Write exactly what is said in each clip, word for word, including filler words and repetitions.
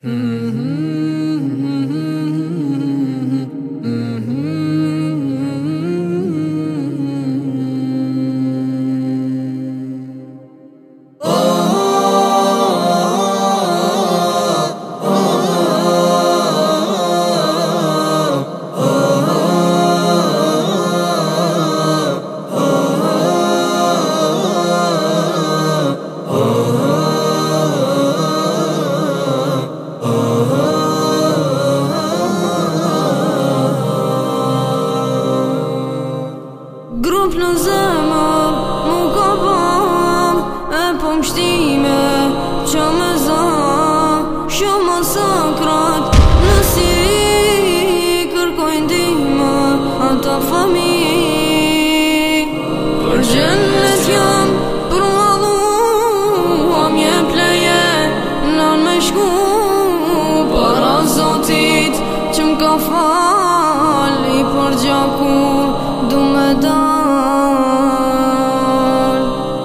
Grup në zemër, mu ka bam e po mshtime që me zan shumë më sakrat në si kërkojnë dime ata fami për gjennet jam për malu am je pleje nën me shku para Zotit që m'ka fali për gjaku du me dal.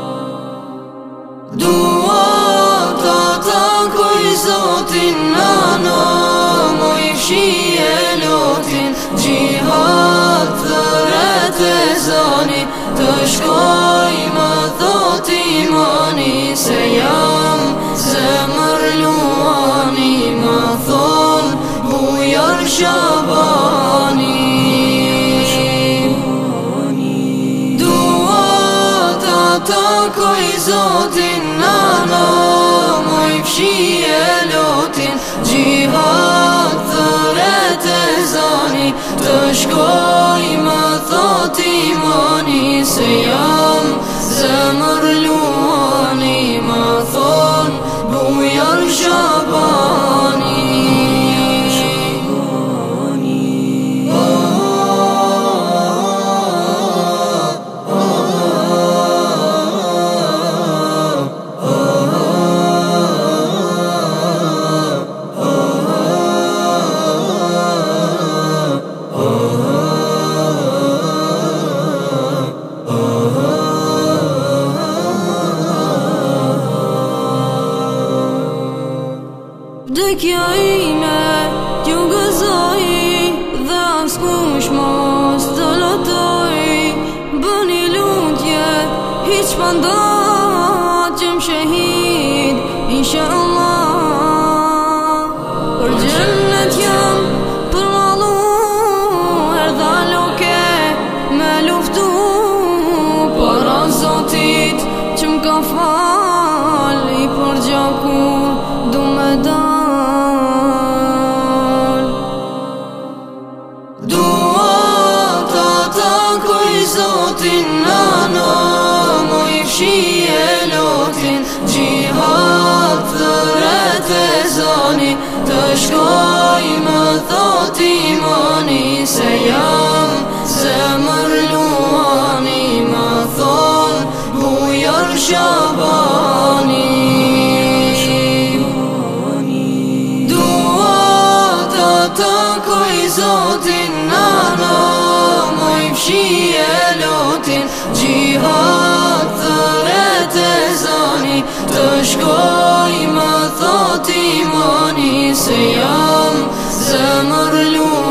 Dua ta takoj Zotin nana moj fshije lotin gjihad thëret e zani të shkoj më thot imani se jam zemër luani më thon bujar Shabani takoj Zotin nana moj fshije lotin gjihad thëret e zani të shkoj më thot imani se jam zemër luani më thon bujar Shabani Vdekja ime t'ju gëzoj dhe askush mos të lotoj bëni lutje hiq pandat që m'shehid insha Allah për gjennet jam për malu erdha loke me luftu para Zotit që m'ka fali për gjaku du me dal. Zotin nana moj fshije lotin gjihad thëret e zani të shkoj më thot imani se jam zemër luani më thon bujar Shabani dua ta takoj Zotin nana moj fshije lotin gjihad thëret e zani të shkoj më thot imani se jam zemër luani